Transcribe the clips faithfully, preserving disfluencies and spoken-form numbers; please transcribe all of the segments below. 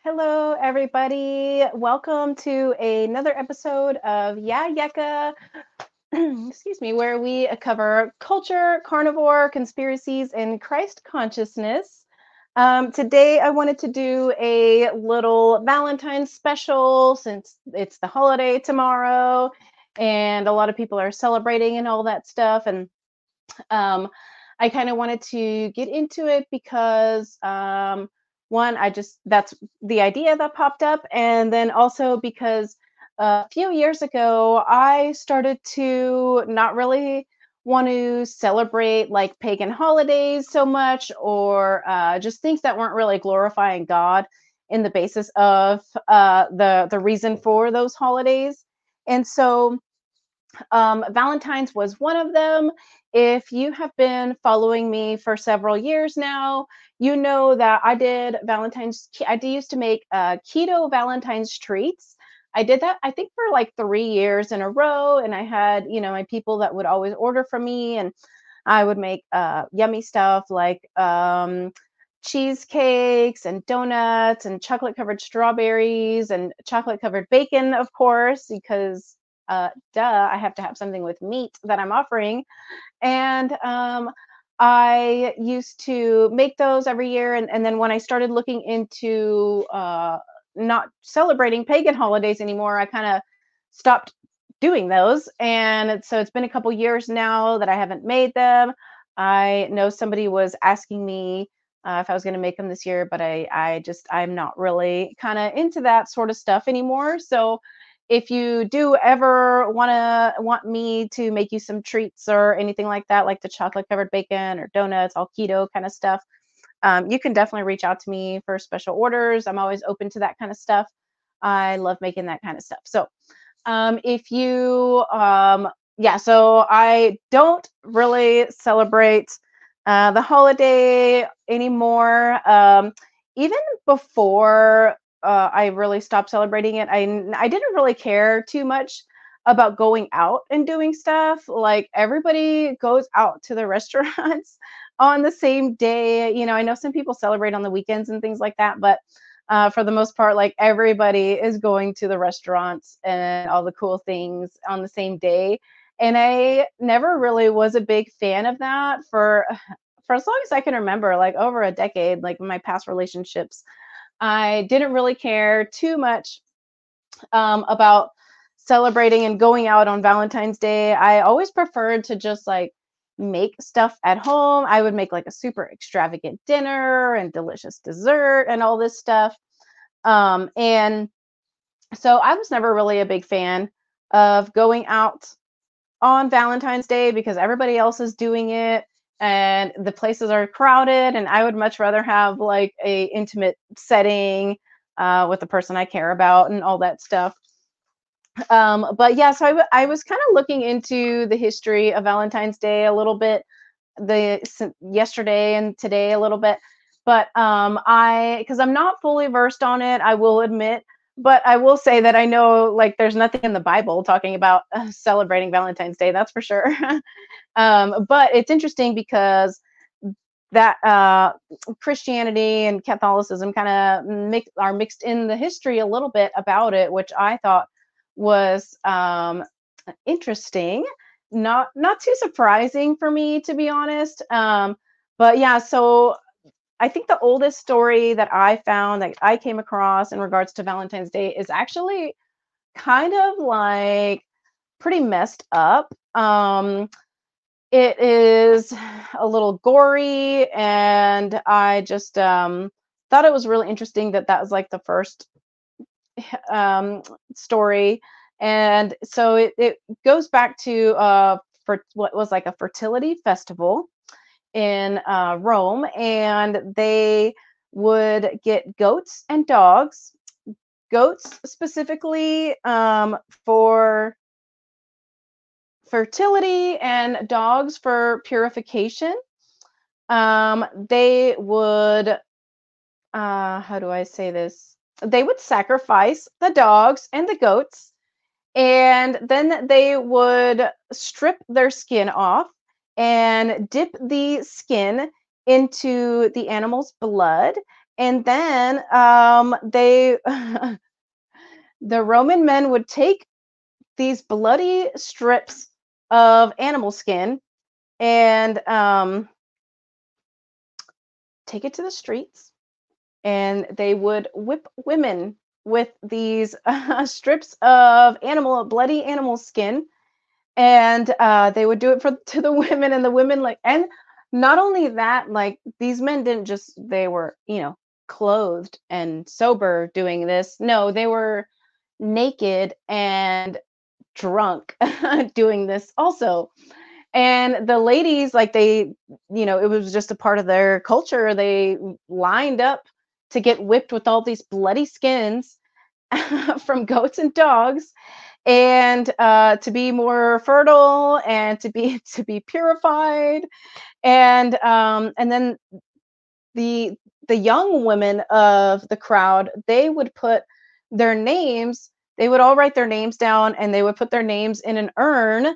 Hello, everybody. Welcome to another episode of Yeah Yeka, excuse me, where we cover culture, carnivore, conspiracies, and Christ consciousness. Um, today, I wanted to do a little Valentine's special since it's the holiday tomorrow, and a lot of people are celebrating and all that stuff. And um, I kind of wanted to get into it because um, one, I just that's the idea that popped up, and then also because a few years ago I started to not really want to celebrate like pagan holidays so much, or uh, just things that weren't really glorifying God in the basis of uh, the the reason for those holidays, and so um, Valentine's was one of them. If you have been following me for several years now, you know that I did Valentine's. I did used to make uh, keto Valentine's treats. I did that, I think, for like three years in a row, and I had, you know, my people that would always order from me, and I would make uh, yummy stuff like um, cheesecakes and donuts and chocolate covered strawberries and chocolate covered bacon, of course, because uh, duh, I have to have something with meat that I'm offering. And um, I used to make those every year. And, and then when I started looking into uh, not celebrating pagan holidays anymore, I kind of stopped doing those. And so it's been a couple years now that I haven't made them. I know somebody was asking me uh, if I was going to make them this year, but I, I just, I'm not really kind of into that sort of stuff anymore. So if you do ever want to want me to make you some treats or anything like that, like the chocolate covered bacon or donuts, all keto kind of stuff, um, you can definitely reach out to me for special orders. I'm always open to that kind of stuff. I love making that kind of stuff. So um, if you, um, yeah, so I don't really celebrate uh, the holiday anymore. Um, even before uh, I really stopped celebrating it, I I didn't really care too much about going out and doing stuff. Like everybody goes out to the restaurants on the same day. You know, I know some people celebrate on the weekends and things like that, but uh, for the most part, like everybody is going to the restaurants and all the cool things on the same day. And I never really was a big fan of that for for as long as I can remember, like over a decade, like in my past relationships. I didn't really care too much um, about celebrating and going out on Valentine's Day. I always preferred to just like make stuff at home. I would make like a super extravagant dinner and delicious dessert and all this stuff. Um, and so I was never really a big fan of going out on Valentine's Day because everybody else is doing it and the places are crowded, and I would much rather have like a intimate setting uh, with the person I care about and all that stuff. Um, but yeah, so I, w- I was kind of looking into the history of Valentine's Day a little bit, the s- yesterday and today a little bit, but um, I because I'm not fully versed on it, I will admit. But I will say that I know like there's nothing in the Bible talking about uh, celebrating Valentine's Day. That's for sure. um, but it's interesting because that uh, Christianity and Catholicism kind of mix, are mixed in the history a little bit about it, which I thought was um, interesting. Not not too surprising for me, to be honest. Um, but yeah, so I think the oldest story that I found that I came across in regards to Valentine's Day is actually kind of like pretty messed up. Um, it is a little gory, and I just um, thought it was really interesting that that was like the first um, story. And so it, it goes back to uh, for what was like a fertility festival in uh, Rome, and they would get goats and dogs, goats specifically um, for fertility and dogs for purification. Um, they would, uh, how do I say this? They would sacrifice the dogs and the goats, and then they would strip their skin off and dip the skin into the animal's blood, And then um, they, the Roman men would take these bloody strips of animal skin and um, take it to the streets, and they would whip women with these uh, strips of animal, bloody animal skin, and uh, they would do it for to the women, and the women like, and not only that, like these men didn't just, they were, you know, clothed and sober doing this. No, they were naked and drunk doing this also. And the ladies, like they, you know, it was just a part of their culture. They lined up to get whipped with all these bloody skins from goats and dogs, and uh, to be more fertile and to be to be purified. And um, and then the the young women of the crowd, they would put their names. They would all write their names down, and they would put their names in an urn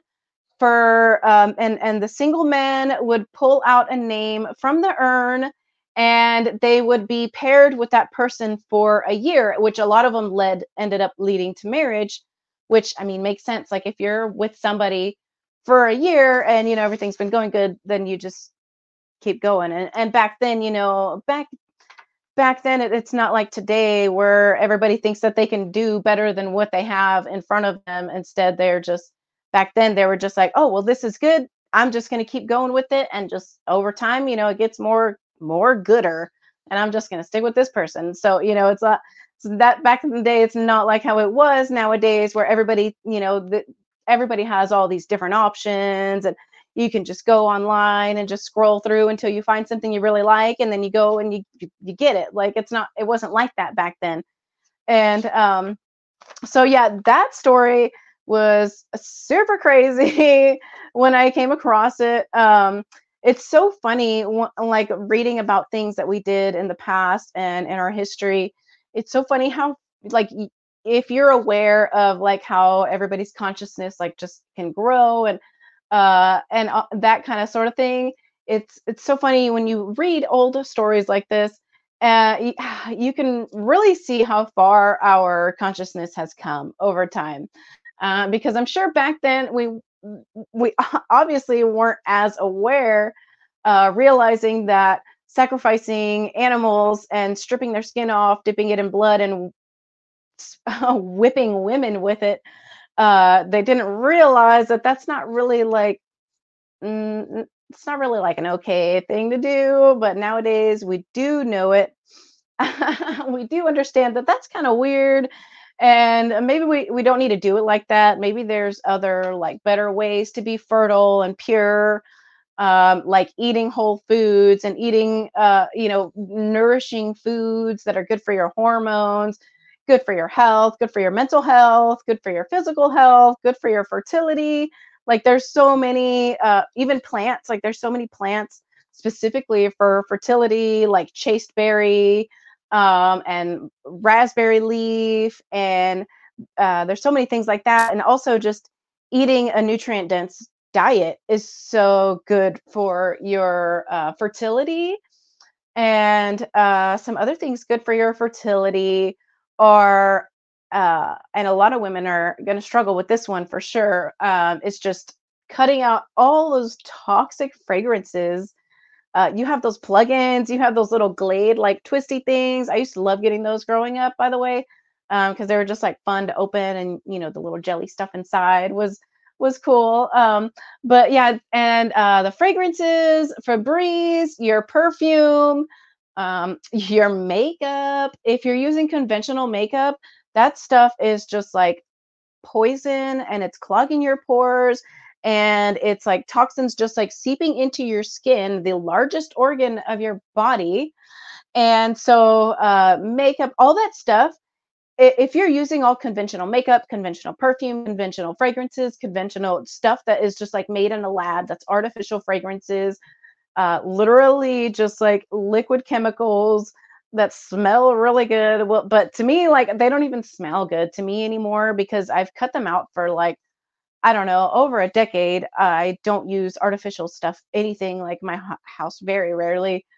for um, and and the single men would pull out a name from the urn, and they would be paired with that person for a year, which a lot of them led ended up leading to marriage, which I mean makes sense. Like if you're with somebody for a year and you know everything's been going good, then you just keep going. And and back then, you know, back back then it, it's not like today where everybody thinks that they can do better than what they have in front of them. Instead, they're just, back then they were just like, oh well, this is good, I'm just going to keep going with it, and just over time, you know, it gets more more gooder, and I'm just going to stick with this person. So you know, it's not, so that back in the day, it's not like how it was nowadays where everybody, you know, the, everybody has all these different options, and you can just go online and just scroll through until you find something you really like, and then you go and you you, you get it. Like it's not, it wasn't like that back then. And um so yeah, that story was super crazy when I came across it. Um it's so funny, like reading about things that we did in the past and in our history. It's so funny how, like, if you're aware of like how everybody's consciousness like just can grow, and uh, and uh, that kind of sort of thing. It's it's so funny when you read old stories like this. Uh, you, you can really see how far our consciousness has come over time. Uh, because I'm sure back then we we obviously weren't as aware, uh, realizing that sacrificing animals and stripping their skin off, dipping it in blood, and whipping women with it, uh, they didn't realize that that's not really like, mm, it's not really like an okay thing to do. But nowadays we do know it. We do understand that that's kind of weird, and maybe we, we don't need to do it like that. Maybe there's other like better ways to be fertile and pure, um, like eating whole foods and eating, uh, you know, nourishing foods that are good for your hormones, good for your health, good for your mental health, good for your physical health, good for your fertility. Like there's so many, uh, even plants, like there's so many plants specifically for fertility, like chasteberry, um, and raspberry leaf, and uh, there's so many things like that. And also just eating a nutrient dense diet is so good for your uh, fertility. And uh, some other things good for your fertility are, uh, and a lot of women are going to struggle with this one for sure. Um, it's just cutting out all those toxic fragrances. Uh, you have those plugins, you have those little Glade like twisty things. I used to love getting those growing up, by the way, because um, they were just like fun to open, and you know the little jelly stuff inside was was cool. Um, but yeah, and uh, the fragrances, Febreze, your perfume, um, your makeup. If you're using conventional makeup, that stuff is just like poison, and it's clogging your pores, and it's like toxins just like seeping into your skin, the largest organ of your body. And so uh, makeup, all that stuff, if you're using all conventional makeup, conventional perfume, conventional fragrances, conventional stuff that is just like made in a lab, that's artificial fragrances, uh, literally just like liquid chemicals that smell really good. Well, but to me, like they don't even smell good to me anymore, because I've cut them out for like, I don't know, over a decade. I don't use artificial stuff, anything like my house very rarely.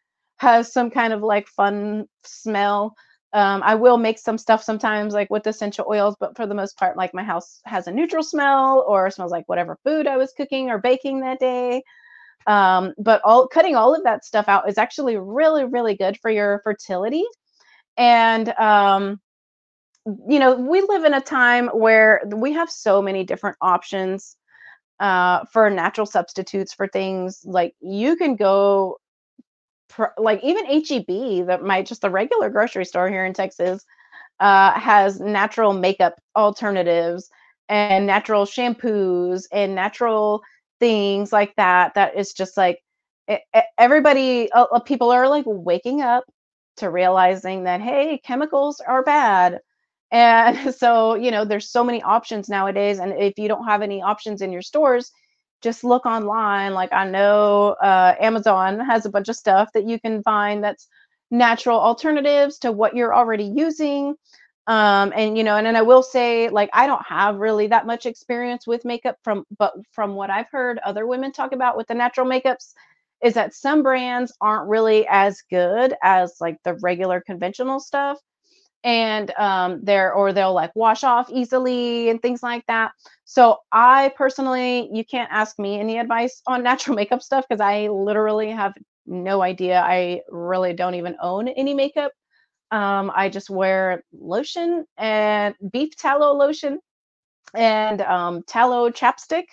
has some kind of like fun smell. Um, I will make some stuff sometimes like with essential oils, but for the most part, like my house has a neutral smell or smells like whatever food I was cooking or baking that day. Um, but all cutting all of that stuff out is actually really, really good for your fertility. And um, you know, we live in a time where we have so many different options uh, for natural substitutes for things. Like you can go, pr- like even H E B, that might just the regular grocery store here in Texas, uh, has natural makeup alternatives and natural shampoos and natural things like that. That is just like e- e- everybody, uh, uh, people are like waking up to realizing that, hey, chemicals are bad. And so, you know, there's so many options nowadays. And if you don't have any options in your stores, just look online. Like I know uh, Amazon has a bunch of stuff that you can find that's natural alternatives to what you're already using. Um, and you know, and then I will say, like, I don't have really that much experience with makeup from, but from what I've heard other women talk about with the natural makeups, is that some brands aren't really as good as like the regular conventional stuff and um they're or they'll like wash off easily and things like that. So I personally, you can't ask me any advice on natural makeup stuff because I literally have no idea. I really don't even own any makeup. um I just wear lotion and beef tallow lotion and um tallow chapstick.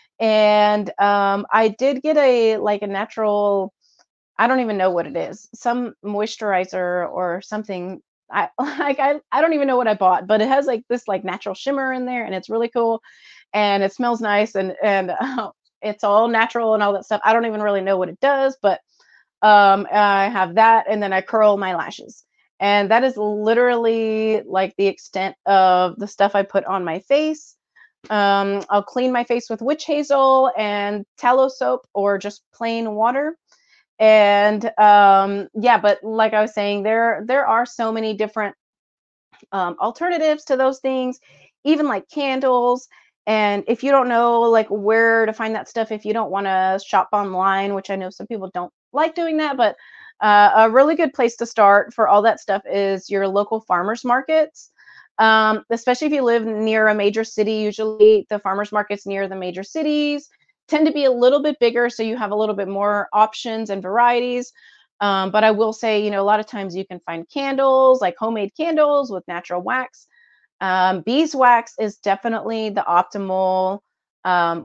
And um I did get a like a natural, I don't even know what it is. Some moisturizer or something. I like I I don't even know what I bought, but it has like this like natural shimmer in there and it's really cool and it smells nice and and uh, it's all natural and all that stuff. I don't even really know what it does, but um I have that and then I curl my lashes. And that is literally like the extent of the stuff I put on my face. Um, I'll clean my face with witch hazel and tallow soap or just plain water. And um yeah, but like I was saying, there there are so many different um alternatives to those things, even like candles. And if you don't know like where to find that stuff, if you don't want to shop online, which I know some people don't like doing that, but uh, a really good place to start for all that stuff is your local farmers markets. Um, especially if you live near a major city, usually the farmers markets near the major cities tend to be a little bit bigger, so you have a little bit more options and varieties. Um, but I will say, you know, a lot of times you can find candles, like homemade candles with natural wax. Um, beeswax is definitely the optimal um,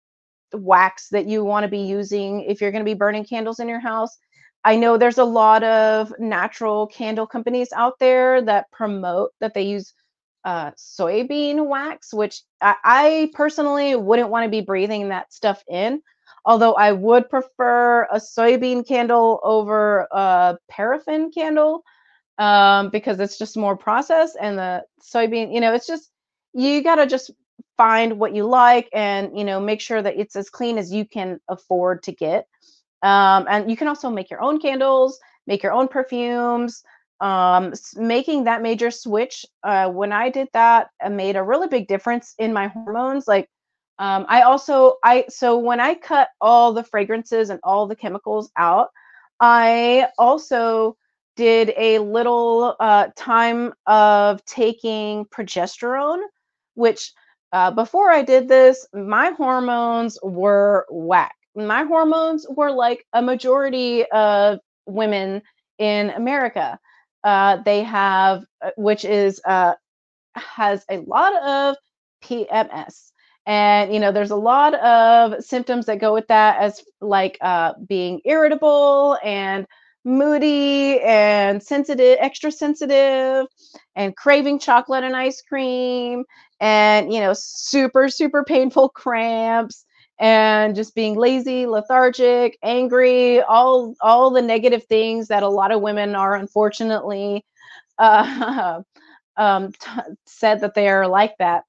wax that you want to be using if you're going to be burning candles in your house. I know there's a lot of natural candle companies out there that promote that they use uh, soybean wax, which I, I personally wouldn't want to be breathing that stuff in. Although I would prefer a soybean candle over a paraffin candle, um, because it's just more processed and the soybean, you know, it's just, you got to just find what you like and, you know, make sure that it's as clean as you can afford to get. Um, and you can also make your own candles, make your own perfumes. Um, s- making that major switch, uh, when I did that, it made a really big difference in my hormones. Like, um, I also, I, so when I cut all the fragrances and all the chemicals out, I also did a little uh, time of taking progesterone, which uh, before I did this, my hormones were whack. My hormones were like a majority of women in America. Uh, they have, uh, which is uh, has a lot of P M S. And, you know, there's a lot of symptoms that go with that, as like uh, being irritable and moody and sensitive, extra sensitive, and craving chocolate and ice cream, and, you know, super, super painful cramps, and just being lazy, lethargic, angry, all all the negative things that a lot of women are unfortunately uh, um, t- said that they are like that.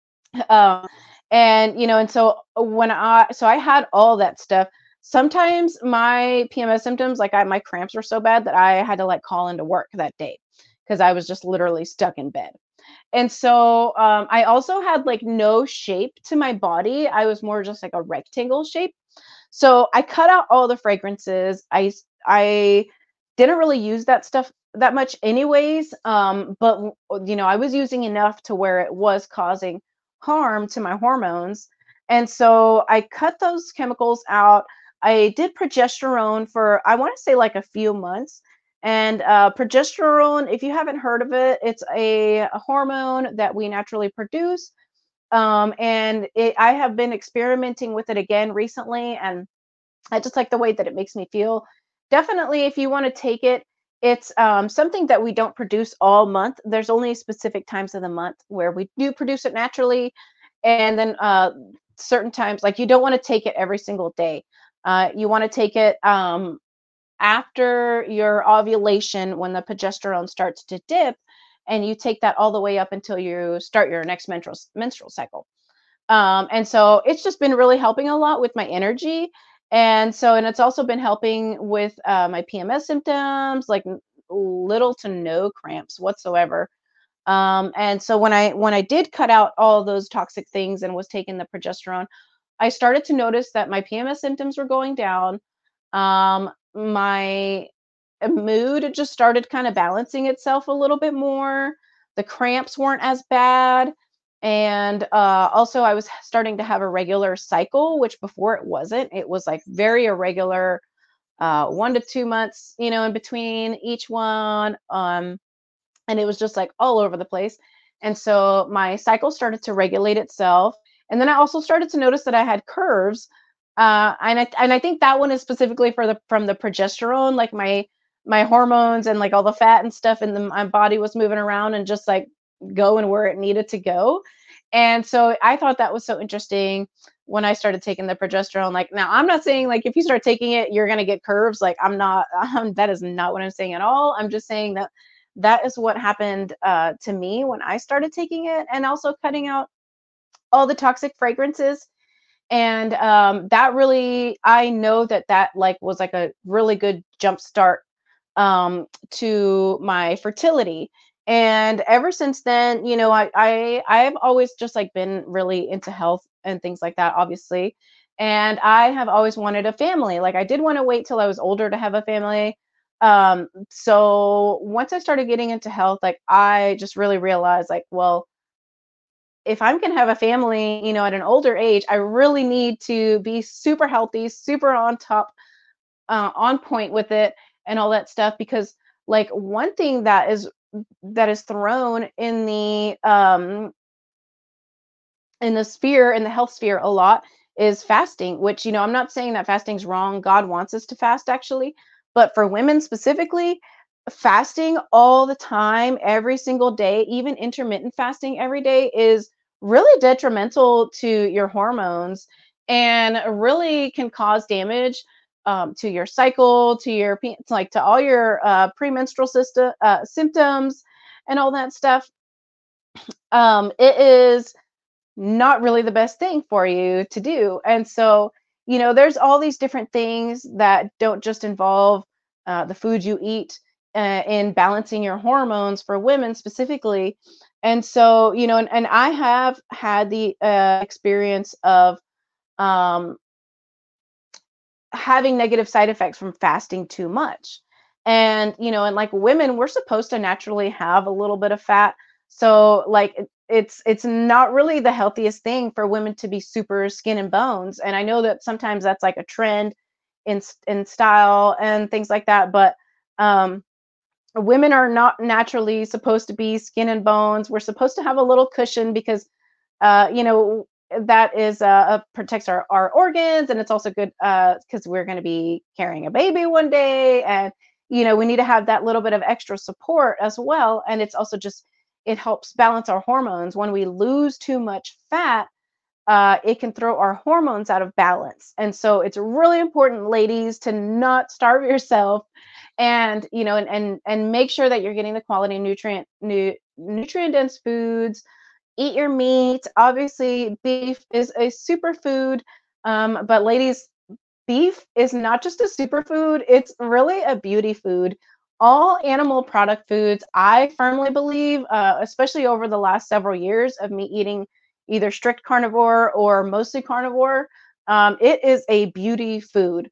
Um, and you know, and so when I so I had all that stuff. Sometimes my P M S symptoms, like I my cramps were so bad that I had to like call into work that day because I was just literally stuck in bed. And so um, I also had like no shape to my body. I was more just like a rectangle shape. So I cut out all the fragrances. I I didn't really use that stuff that much anyways. Um, but w- you know, I was using enough to where it was causing harm to my hormones. And so I cut those chemicals out. I did progesterone for, I want to say, like a few months. And uh, progesterone, if you haven't heard of it, it's a, a hormone that we naturally produce. Um, and it, I have been experimenting with it again recently, and I just like the way that it makes me feel. Definitely, if you want to take it, it's um, something that we don't produce all month. There's only specific times of the month where we do produce it naturally, and then uh, certain times, like you don't want to take it every single day. Uh, you want to take it um, after your ovulation when the progesterone starts to dip, and you take that all the way up until you start your next menstrual menstrual cycle. Um, and so it's just been really helping a lot with my energy. And so, and it's also been helping with uh, my P M S symptoms, like n- little to no cramps whatsoever. Um, and so when I when I did cut out all those toxic things and was taking the progesterone, I started to notice that my P M S symptoms were going down. Um, my mood just started kind of balancing itself a little bit more. The cramps weren't as bad. And uh, also, I was starting to have a regular cycle, which before it wasn't. It was like very irregular, uh, one to two months, you know, in between each one. Um, and it was just like all over the place. And so my cycle started to regulate itself. And then I also started to notice that I had curves. Uh, and I and I think that one is specifically for the from the progesterone, like my my hormones and like all the fat and stuff in the my body was moving around and just like going where it needed to go. And so I thought that was so interesting when I started taking the progesterone. Like, now I'm not saying like if you start taking it, you're gonna get curves. Like, I'm not. Um, that is not what I'm saying at all. I'm just saying that that is what happened uh, to me when I started taking it, and also cutting out all the toxic fragrances. And um, that really, I know that that like was like a really good jump start um, to my fertility. And ever since then, you know, I, I I've always just like been really into health and things like that, obviously. And I have always wanted a family. Like, I did want to wait till I was older to have a family. Um, so once I started getting into health, like I just really realized, like, well, if I'm gonna have a family, you know, at an older age, I really need to be super healthy, super on top, uh, on point with it, and all that stuff. Because like one thing that is that is thrown in the um in the sphere in the health sphere a lot is fasting, which, you know, I'm not saying that fasting's wrong. God wants us to fast, actually. But for women specifically, fasting all the time, every single day, even intermittent fasting every day, is really detrimental to your hormones, and really can cause damage um, to your cycle, to your P- like to all your uh, premenstrual system uh, symptoms and all that stuff. Um, it is not really the best thing for you to do. And so, you know, there's all these different things that don't just involve uh, the food you eat uh, in balancing your hormones for women specifically. And so, you know, and, and I have had the uh, experience of um, having negative side effects from fasting too much. And, you know, and like women, we're supposed to naturally have a little bit of fat. So like it, it's it's not really the healthiest thing for women to be super skin and bones. And I know that sometimes that's like a trend in s- in style and things like that, but um women are not naturally supposed to be skin and bones. We're supposed to have a little cushion because uh, you know, that is uh, uh, protects our, our organs, and it's also good because we're going to be carrying a baby one day, and you know, we need to have that little bit of extra support as well. And it's also just, it helps balance our hormones. When we lose too much fat, uh, it can throw our hormones out of balance. And so it's really important, ladies, to not starve yourself, and you know, and and, and make sure that you're getting the quality nutrient nu- nutrient dense foods. Eat your meat. Obviously, beef is a superfood. Um, but ladies, beef is not just a superfood, it's really a beauty food. All animal product foods, I firmly believe, uh, especially over the last several years of me eating either strict carnivore or mostly carnivore, um, it is a beauty food.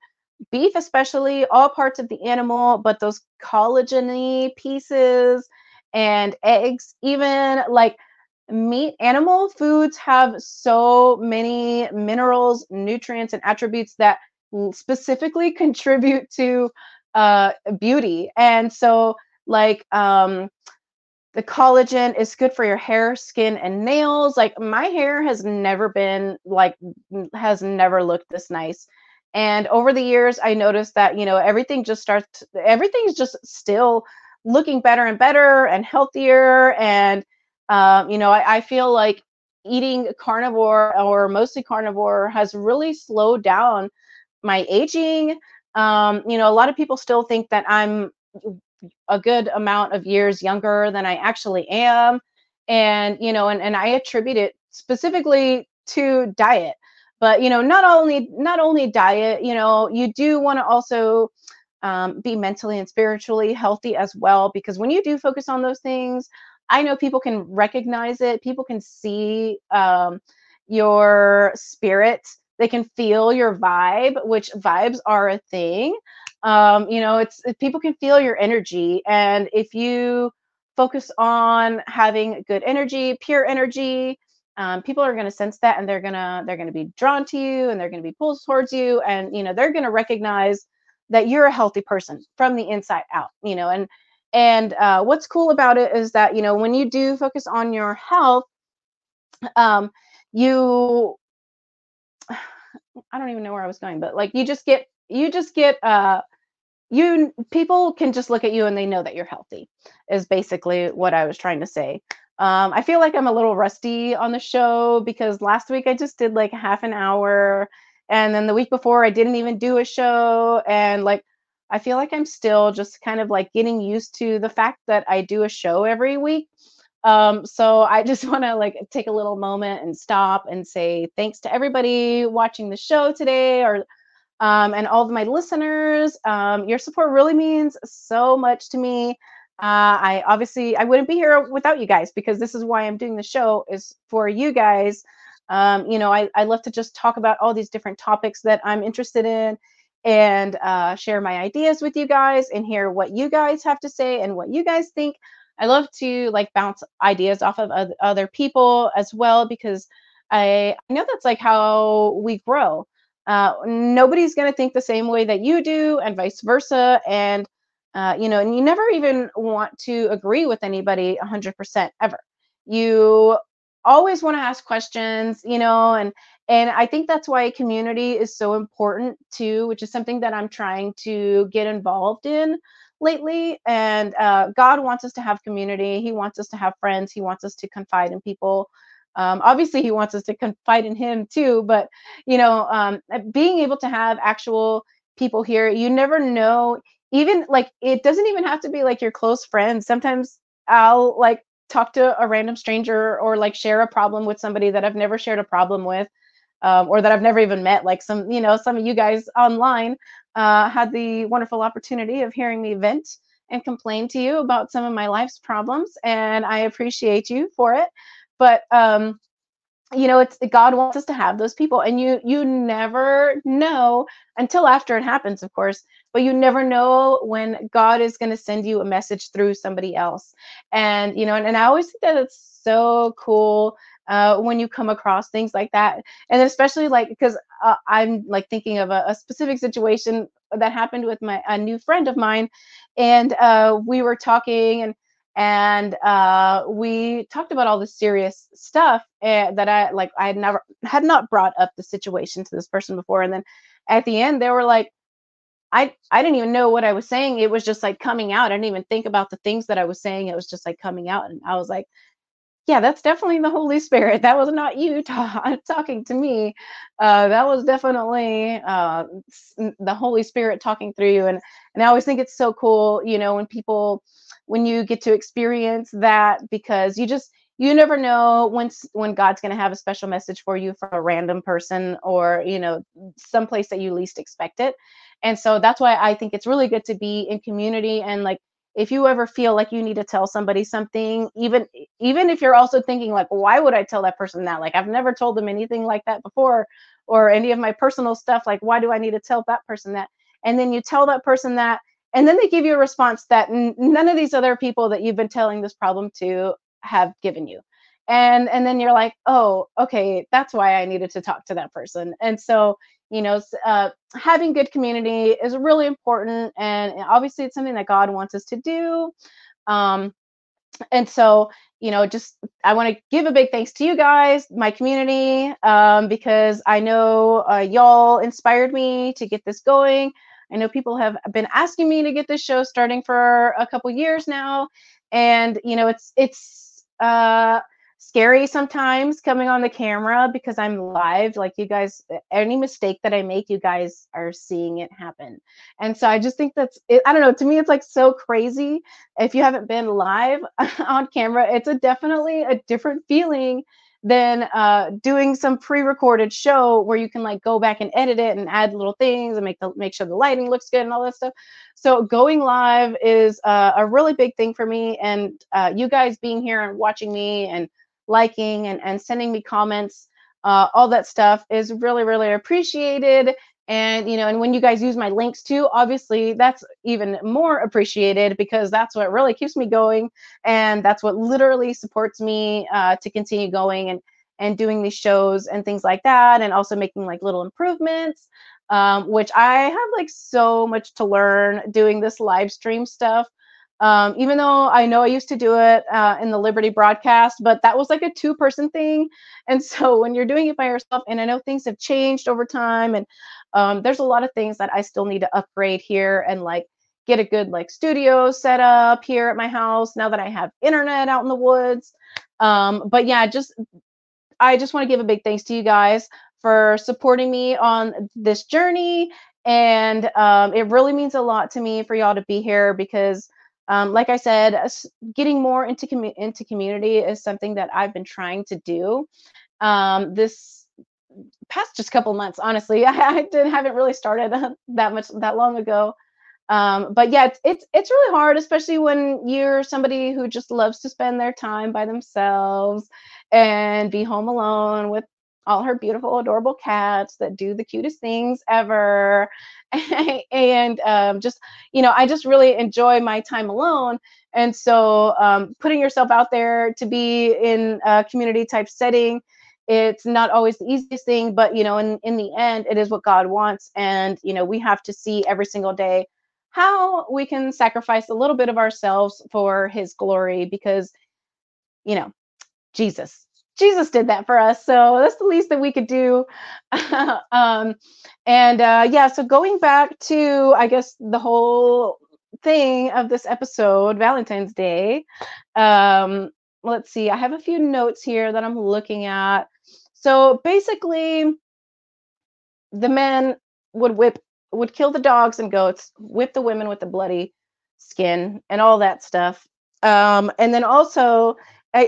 beef especially, all parts of the animal, but those collagen-y pieces and eggs, even like meat, animal foods have so many minerals, nutrients, and attributes that l- specifically contribute to uh, beauty. And so, like, um, the collagen is good for your hair, skin, and nails. Like my hair has never been like n- has never looked this nice. And over the years, I noticed that, you know, everything just starts everything's just still looking better and better and healthier. And um, you know, I, I feel like eating carnivore or mostly carnivore has really slowed down my aging. Um, you know, a lot of people still think that I'm a good amount of years younger than I actually am. And, you know, and, and I attribute it specifically to diet. But, you know, not only not only diet, you know, you do want to also um, be mentally and spiritually healthy as well. Because when you do focus on those things, I know people can recognize it. People can see um, your spirit. They can feel your vibe, which vibes are a thing. Um, you know, it's people can feel your energy, and if you focus on having good energy, pure energy, um, people are going to sense that, and they're gonna they're gonna be drawn to you, and they're gonna be pulled towards you, and you know they're gonna recognize that you're a healthy person from the inside out. You know, and and uh, what's cool about it is that you know when you do focus on your health, um, you I don't even know where I was going, but like you just get you just get uh you people can just look at you and they know that you're healthy is basically what I was trying to say. um, I feel like I'm a little rusty on the show because last week I just did like half an hour, and then the week before I didn't even do a show, and like I feel like I'm still just kind of like getting used to the fact that I do a show every week. Um, so I just want to like take a little moment and stop and say thanks to everybody watching the show today, or um, and all of my listeners. Um, your support really means so much to me. Uh, I obviously I wouldn't be here without you guys, because this is why I'm doing the show, is for you guys. Um, you know, I, I love to just talk about all these different topics that I'm interested in, and uh, share my ideas with you guys and hear what you guys have to say and what you guys think. I love to like bounce ideas off of oth- other people as well, because I, I know that's like how we grow. Uh, nobody's going to think the same way that you do, and vice versa. And, uh, you know, and you never even want to agree with anybody one hundred percent ever. You always want to ask questions, you know, and, and I think that's why community is so important too, which is something that I'm trying to get involved in lately. And uh, God wants us to have community. He wants us to have friends. He wants us to confide in people. Um, obviously, he wants us to confide in him too, but you know, um, uh, being able to have actual people here, you never know. Even like it doesn't even have to be like your close friends. Sometimes I'll like talk to a random stranger, or like share a problem with somebody that I've never shared a problem with, um, or that I've never even met. Like some, you know, some of you guys online uh, had the wonderful opportunity of hearing me vent and complain to you about some of my life's problems, and I appreciate you for it. But um, you know, it's God wants us to have those people, and you you never know until after it happens, of course, but you never know when God is going to send you a message through somebody else. And you know, and, and I always think that it's so cool uh, when you come across things like that, and especially like because uh, I'm like thinking of a, a specific situation that happened with my a new friend of mine, and uh, we were talking, and and uh, we talked about all this serious stuff, uh, that I like I had never had not brought up the situation to this person before, and then at the end they were like, I I didn't even know what I was saying. It was just like coming out. I didn't even think about the things that I was saying. It was just like coming out, and I was like, yeah, that's definitely the Holy Spirit. That was not you ta- talking to me. Uh, that was definitely uh, the Holy Spirit talking through you. And and I always think it's so cool, you know, when people, when you get to experience that, because you just you never know when when God's going to have a special message for you from a random person, or you know, someplace that you least expect it. And so that's why I think it's really good to be in community. And like if you ever feel like you need to tell somebody something, even even if you're also thinking like, why would I tell that person that? Like I've never told them anything like that before, or any of my personal stuff. Like why do I need to tell that person that? and then you tell that person that, and then they give you a response that n- none of these other people that you've been telling this problem to have given you. And and then you're like, oh, okay, that's why I needed to talk to that person. And so, you know, s- uh, having good community is really important, and obviously it's something that God wants us to do. Um, and so, you know, just I want to give a big thanks to you guys, my community, um, because I know uh, y'all inspired me to get this going. I know people have been asking me to get this show starting for a couple years now, and you know, it's it's uh, scary sometimes coming on the camera because I'm live. Like you guys, any mistake that I make, you guys are seeing it happen, and so I just think that's it, I don't know. To me, it's like so crazy if you haven't been live on camera. It's a definitely a different feeling than uh, doing some pre-recorded show where you can like go back and edit it and add little things and make the make sure the lighting looks good and all that stuff. So going live is uh, a really big thing for me, and uh, you guys being here and watching me and liking and, and sending me comments, uh, all that stuff is really really appreciated. And you know, and when you guys use my links too, obviously that's even more appreciated because that's what really keeps me going, and that's what literally supports me uh, to continue going and and doing these shows and things like that, and also making like little improvements, um, which I have like so much to learn doing this live stream stuff. Um, even though I know I used to do it uh, in the Liberty broadcast, but that was like a two person thing. And so when you're doing it by yourself, and I know things have changed over time, and um, there's a lot of things that I still need to upgrade here and like get a good like studio set up here at my house now that I have internet out in the woods. Um, but yeah, just I just want to give a big thanks to you guys for supporting me on this journey. And um, it really means a lot to me for y'all to be here because, um, like I said, s- getting more into commu- into community is something that I've been trying to do. Um, this past just couple months, honestly, I, I didn't haven't really started that much that long ago. Um, but yeah, it's, it's it's really hard, especially when you're somebody who just loves to spend their time by themselves and be home alone with all her beautiful, adorable cats that do the cutest things ever. And um, just, you know, I just really enjoy my time alone. And so um, putting yourself out there to be in a community type setting, it's not always the easiest thing, but you know, in, in the end, it is what God wants. And, you know, we have to see every single day how we can sacrifice a little bit of ourselves for his glory because, you know, Jesus. Jesus did that for us. So that's the least that we could do. um, and uh, yeah, so going back to, I guess, the whole thing of this episode, Valentine's Day. Um, let's see, I have a few notes here that I'm looking at. So basically, the men would whip would kill the dogs and goats, whip the women with the bloody skin and all that stuff. Um, and then also, I,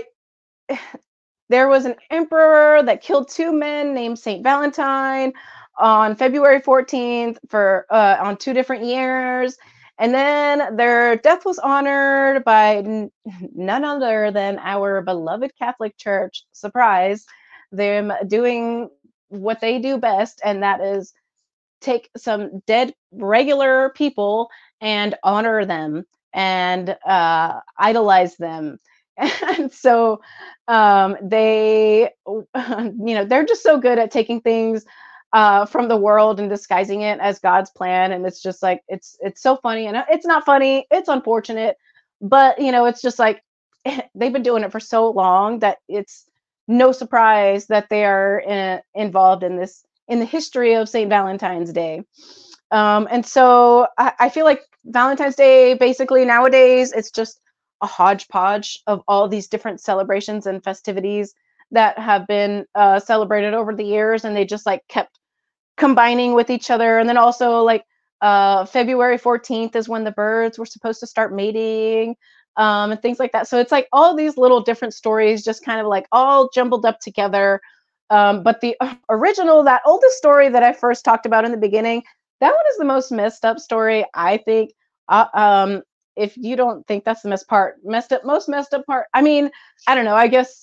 there was an emperor that killed two men named Saint Valentine on February fourteenth for uh, on two different years. And then their death was honored by n- none other than our beloved Catholic Church. Surprise, them doing what they do best, and that is take some dead regular people and honor them and uh, idolize them. And so um, they, you know, they're just so good at taking things uh, from the world and disguising it as God's plan. And it's just like, it's, it's so funny, and it's not funny. It's unfortunate, but you know, it's just like, they've been doing it for so long that it's no surprise that they are in, involved in this in the history of Saint Valentine's Day. Um, and so I, I feel like Valentine's Day, basically nowadays, it's just a hodgepodge of all these different celebrations and festivities that have been uh, celebrated over the years, and they just like kept combining with each other. And then also like uh, February fourteenth is when the birds were supposed to start mating, um, and things like that. So it's like all these little different stories just kind of like all jumbled up together. Um, but the original, that oldest story that I first talked about in the beginning, that one is the most messed up story, I think. Uh, um, if you don't think that's the messed part, messed up, most messed up part, I mean, I don't know. I guess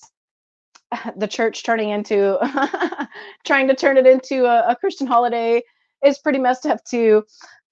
the church turning into trying to turn it into a, a Christian holiday is pretty messed up too.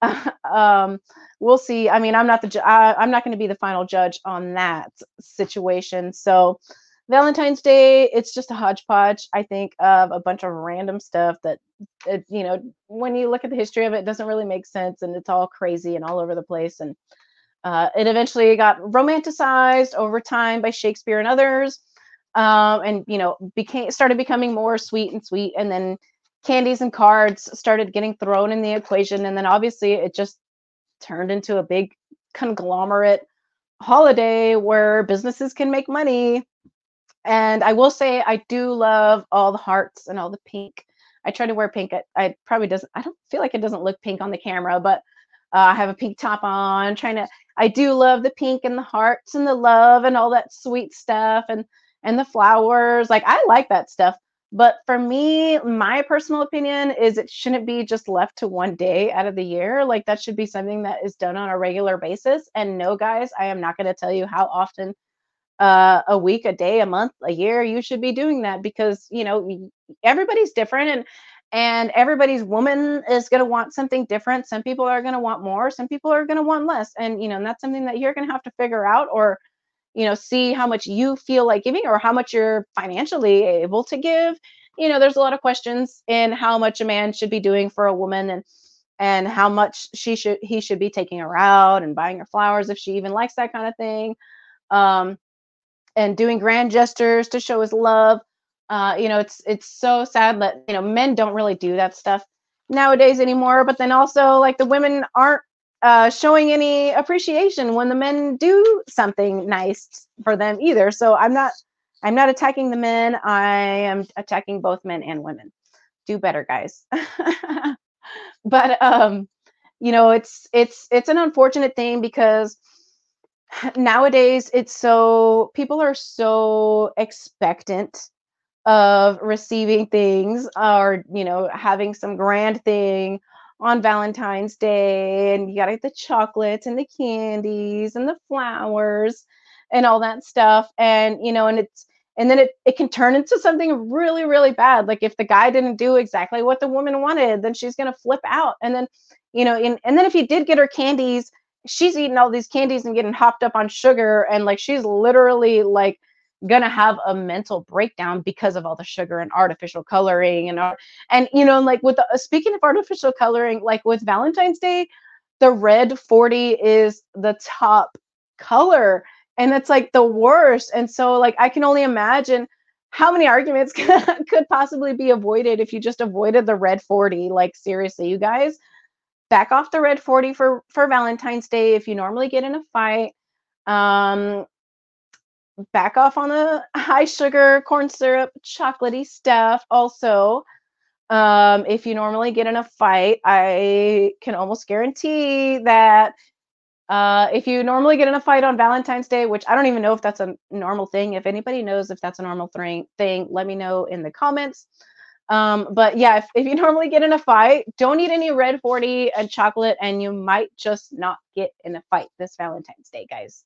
um, we'll see. I mean, I'm not the ju- I, I'm not going to be the final judge on that situation. So Valentine's Day, it's just a hodgepodge, I think, of a bunch of random stuff that, it, you know, when you look at the history of it, it doesn't really make sense, and it's all crazy and all over the place. And uh, it eventually got romanticized over time by Shakespeare and others, um, and you know became started becoming more sweet and sweet, and then candies and cards started getting thrown in the equation, and then obviously it just turned into a big conglomerate holiday where businesses can make money. And I will say I do love all the hearts and all the pink. I try to wear pink. I, I probably doesn't. I don't feel like it doesn't look pink on the camera, but uh, I have a pink top on. Trying to. I do love the pink and the hearts and the love and all that sweet stuff and and the flowers. Like I like that stuff. But for me, my personal opinion is it shouldn't be just left to one day out of the year. Like that should be something that is done on a regular basis. And no, guys, I am not going to tell you how often, uh, a week, a day, a month, a year, you should be doing that because you know y- everybody's different, and and everybody's woman is going to want something different. Some people are going to want more, some people are going to want less, and you know and that's something that you're going to have to figure out, or you know see how much you feel like giving or how much you're financially able to give. You know there's a lot of questions in how much a man should be doing for a woman, and and how much she should he should be taking her out and buying her flowers if she even likes that kind of thing. um and doing grand gestures to show his love. Uh, you know, it's it's so sad that you know men don't really do that stuff nowadays anymore. But then also, like the women aren't uh, showing any appreciation when the men do something nice for them either. So I'm not I'm not attacking the men. I am attacking both men and women. Do better, guys. But um, you know, it's it's it's an unfortunate thing because nowadays it's so people are so expectant of receiving things, or you know having some grand thing on Valentine's Day, and you gotta get the chocolates and the candies and the flowers and all that stuff. And you know and it's and then it, it can turn into something really really bad. Like if the guy didn't do exactly what the woman wanted, then she's gonna flip out. And then you know and, and then if you did get her candies, she's eating all these candies and getting hopped up on sugar, and like she's literally like gonna have a mental breakdown because of all the sugar and artificial coloring and art. And you know like with the, uh, speaking of artificial coloring, like with Valentine's Day, the red forty is the top color, and it's like the worst. And so like I can only imagine how many arguments could possibly be avoided if you just avoided the red forty. Like seriously, you guys, back off the red forty for for Valentine's Day. If you normally get in a fight, um back off on the high sugar corn syrup chocolatey stuff also. Um if you normally get in a fight, I can almost guarantee that uh if you normally get in a fight on Valentine's Day, which I don't even know if that's a normal thing. If anybody knows if that's a normal thing thing let me know in the comments. Um but yeah, if, if you normally get in a fight, don't eat any red forty and chocolate, and you might just not get in a fight this Valentine's Day, guys.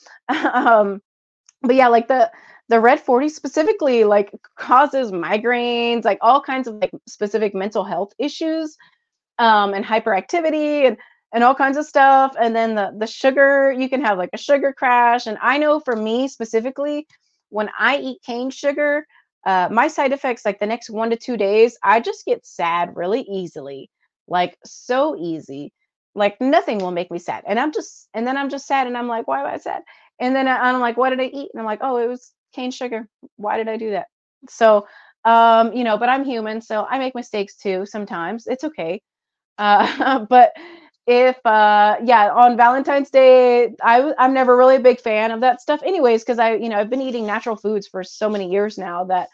um but yeah, like the the red forty specifically like causes migraines, like all kinds of like specific mental health issues, um and hyperactivity, and and all kinds of stuff. And then the the sugar, you can have like a sugar crash. And I know for me specifically, when I eat cane sugar, uh my side effects, like the next one to two days, I just get sad really easily, like so easy. Like nothing will make me sad, and i'm just and then I'm just sad, and I'm like, why am I sad? And then I- I'm like, what did I eat? And I'm like, oh, it was cane sugar. Why did I do that? So um you know but I'm human, so I make mistakes too sometimes. It's okay. uh but if uh yeah, on Valentine's Day, i w- I'm never really a big fan of that stuff anyways, because I you know I've been eating natural foods for so many years now that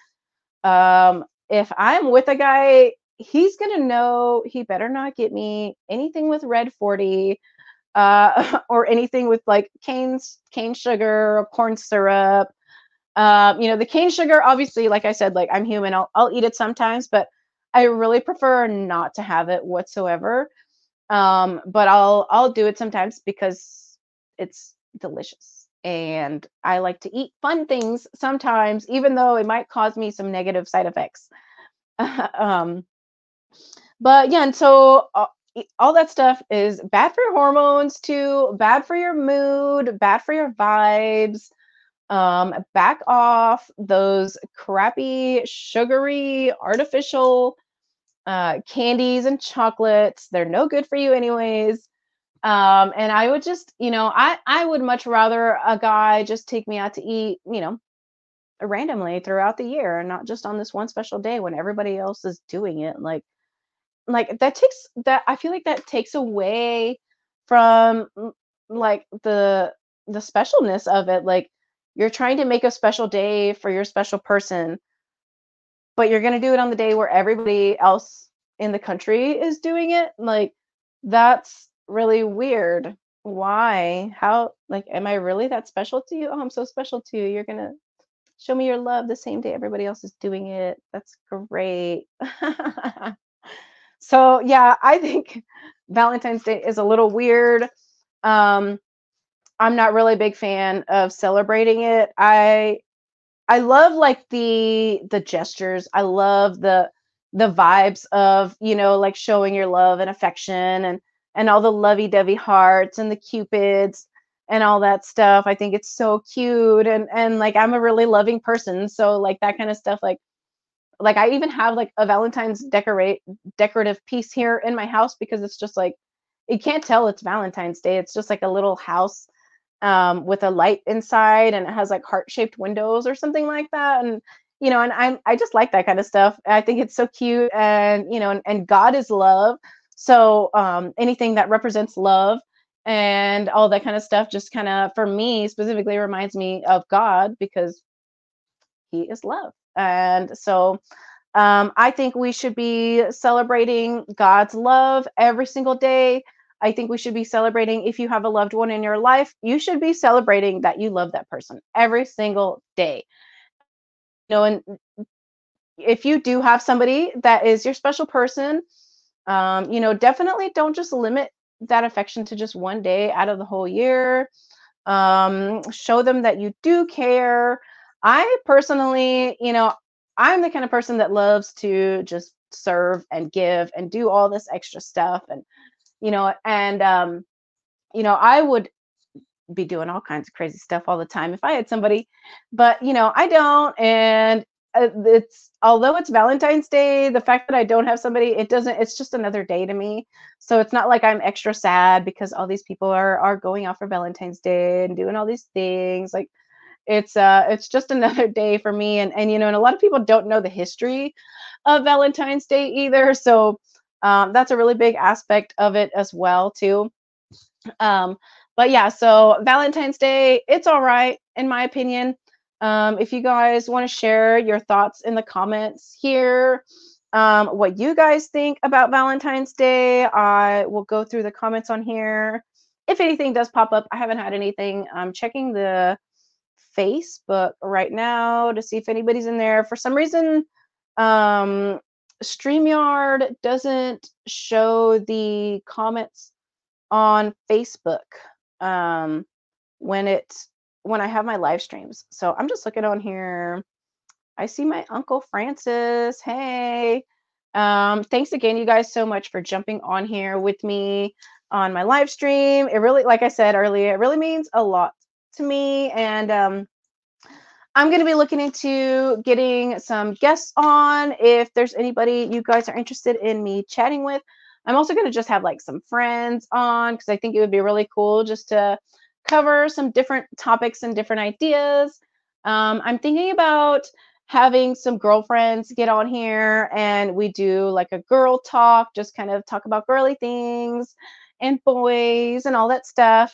um if I'm with a guy, he's gonna know he better not get me anything with red forty, uh or anything with like canes cane sugar or corn syrup. Um, you know, the cane sugar, obviously, like I said, like I'm human, I'll I'll eat it sometimes, but I really prefer not to have it whatsoever. Um, but I'll I'll do it sometimes because it's delicious. And I like to eat fun things sometimes, even though it might cause me some negative side effects. um, but yeah, and so uh, e- all that stuff is bad for your hormones too, bad for your mood, bad for your vibes. Um, back off those crappy, sugary, artificial uh, candies and chocolates. They're no good for you anyways. Um, and I would just, you know, I I would much rather a guy just take me out to eat, you know, randomly throughout the year and not just on this one special day when everybody else is doing it. Like like that takes that I feel like that takes away from mm, like the the specialness of it. Like you're trying to make a special day for your special person, but you're going to do it on the day where everybody else in the country is doing it. Like that's really weird. Why? How, like, am I really that special to you? Oh, I'm so special to you. You're going to show me your love the same day everybody else is doing it. That's great. So, yeah, I think Valentine's Day is a little weird. Um, I'm not really a big fan of celebrating it. I I love like the the gestures. I love the the vibes of, you know, like showing your love and affection and and all the lovey-dovey hearts and the cupids and all that stuff. I think it's so cute and and like I'm a really loving person, so like that kind of stuff like like I even have like a Valentine's decorate decorative piece here in my house because it's just like you can't tell it's Valentine's Day. It's just like a little house um, with a light inside and it has like heart-shaped windows or something like that. And you know, and I'm I just like that kind of stuff. I think it's so cute and you know, and, and God is love. So um anything that represents love and all that kind of stuff just kind of for me specifically reminds me of God because he is love. And so um, I think we should be celebrating God's love every single day. I think we should be celebrating if you have a loved one in your life, you should be celebrating that you love that person every single day. You know, and if you do have somebody that is your special person, um, you know, definitely don't just limit that affection to just one day out of the whole year. Um, show them that you do care. I personally, you know, I'm the kind of person that loves to just serve and give and do all this extra stuff and you know and um you know I would be doing all kinds of crazy stuff all the time if I had somebody, but you know I don't. And uh, it's although it's Valentine's Day, the fact that I don't have somebody, it doesn't, it's just another day to me. So it's not like I'm extra sad because all these people are are going out for Valentine's Day and doing all these things. Like it's uh it's just another day for me. And and you know and a lot of people don't know the history of Valentine's Day either. So um, that's a really big aspect of it as well too. Um, but yeah, so Valentine's Day, it's all right in my opinion. Um, if you guys want to share your thoughts in the comments here, um, what you guys think about Valentine's Day, I will go through the comments on here. If anything does pop up, I haven't had anything. I'm checking the Facebook right now to see if anybody's in there. For some reason, um, StreamYard doesn't show the comments on Facebook um, when it when I have my live streams. So I'm just looking on here. I see my Uncle Francis. Hey. Um, thanks again, you guys, so much for jumping on here with me on my live stream. It really, like I said earlier, it really means a lot to me. And um, I'm going to be looking into getting some guests on if there's anybody you guys are interested in me chatting with. I'm also going to just have like some friends on because I think it would be really cool just to cover some different topics and different ideas. Um, I'm thinking about having some girlfriends get on here and we do like a girl talk, just kind of talk about girly things and boys and all that stuff.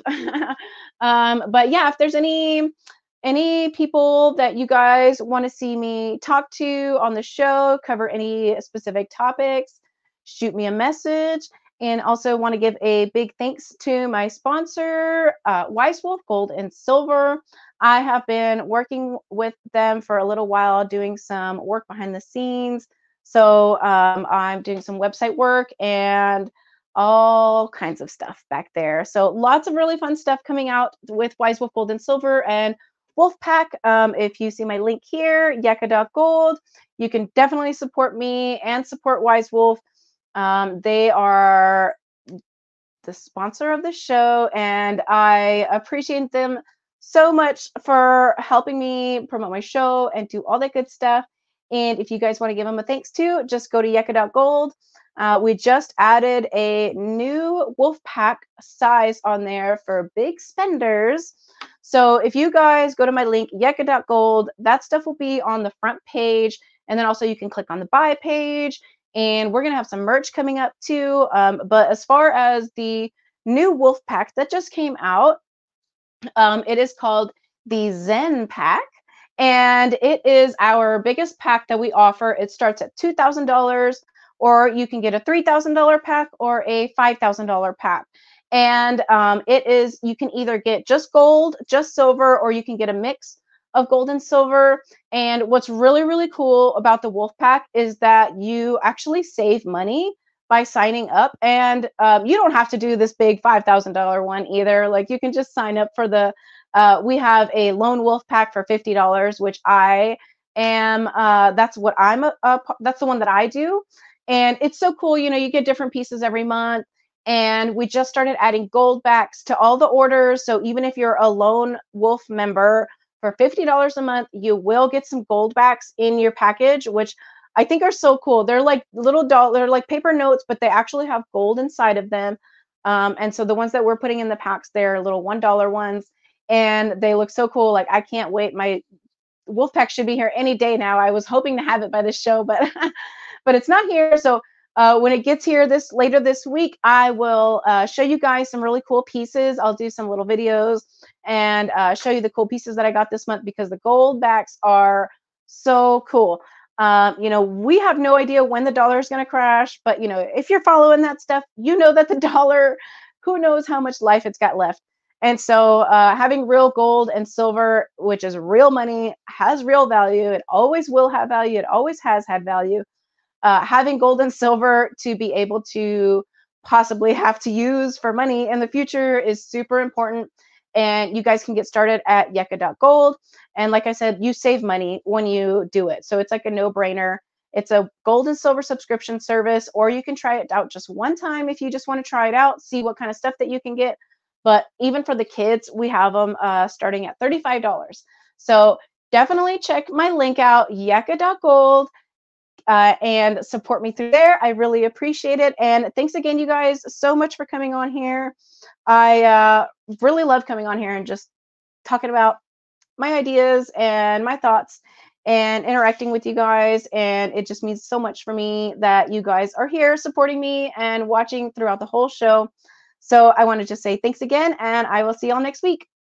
um, but yeah, if there's any any people that you guys want to see me talk to on the show, cover any specific topics, shoot me a message. And also want to give a big thanks to my sponsor, uh, Wise Wolf Gold and Silver. I have been working with them for a little while, doing some work behind the scenes. So um, I'm doing some website work and all kinds of stuff back there. So lots of really fun stuff coming out with Wise Wolf Gold and Silver and Wolfpack. Um, if you see my link here, yeka dot gold, you can definitely support me and support Wise Wolf. Um, they are the sponsor of the show, and I appreciate them so much for helping me promote my show and do all that good stuff. And if you guys want to give them a thanks too, just go to yeka dot gold. Uh, we just added a new wolf pack size on there for big spenders. So if you guys go to my link, yeka dot gold, that stuff will be on the front page. And then also you can click on the buy page. And we're going to have some merch coming up too. Um, but as far as the new wolf pack that just came out, um, it is called the Zen pack. And it is our biggest pack that we offer. It starts at two thousand dollars, or you can get a three thousand dollar pack or a five thousand dollar pack. And um, it is, you can either get just gold, just silver, or you can get a mix of gold and silver. And what's really, really cool about the wolf pack is that you actually save money by signing up. And um, you don't have to do this big five thousand dollar one either. Like, you can just sign up for the, uh, we have a lone wolf pack for fifty dollars, which I am, uh, that's what I'm, a, a, that's the one that I do. And it's so cool. You know, you get different pieces every month. And we just started adding gold backs to all the orders. So even if you're a lone wolf member, for fifty dollars a month, you will get some gold backs in your package, which I think are so cool. They're like little doll, they're like paper notes, but they actually have gold inside of them. Um, and so the ones that we're putting in the packs, they're little one dollar ones, and they look so cool. Like, I can't wait. My wolf pack should be here any day now. I was hoping to have it by this show, but but it's not here. So uh, when it gets here this later this week, I will uh, show you guys some really cool pieces. I'll do some little videos and uh, show you the cool pieces that I got this month, because the gold backs are so cool. Um, you know, we have no idea when the dollar is going to crash, but you know, if you're following that stuff, you know that the dollar, who knows how much life it's got left. And so uh, having real gold and silver, which is real money, has real value. It always will have value. It always has had value. Uh, having gold and silver to be able to possibly have to use for money in the future is super important. And you guys can get started at yeka dot gold. And like I said, you save money when you do it. So it's like a no-brainer. It's a gold and silver subscription service, or you can try it out just one time if you just want to try it out, see what kind of stuff that you can get. But even for the kids, we have them uh, starting at thirty-five dollars. So definitely check my link out, yeka dot gold. Uh, and support me through there. I really appreciate it. And thanks again, you guys, so much for coming on here. I uh, really love coming on here and just talking about my ideas and my thoughts and interacting with you guys. And it just means so much for me that you guys are here supporting me and watching throughout the whole show. So I want to just say thanks again, and I will see y'all next week.